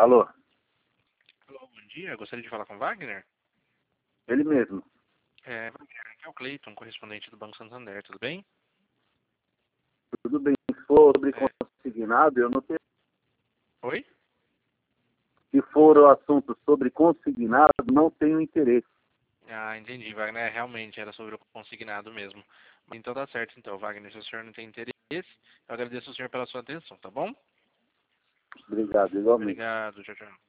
Alô, Alô, bom dia. Gostaria de falar com o Wagner? ele mesmo. Wagner, aqui é o Cleiton, correspondente do Banco Santander, tudo bem? Tudo bem, se for sobre É, consignado, eu não tenho. Oi? Se for o assunto sobre consignado, não tenho interesse. Ah, entendi, Wagner. Realmente era sobre o consignado mesmo. Então tá certo, então, Wagner. Se o senhor não tem interesse, eu agradeço ao senhor pela sua atenção, tá bom? Obrigado, igualmente. Obrigado, tchau, tchau.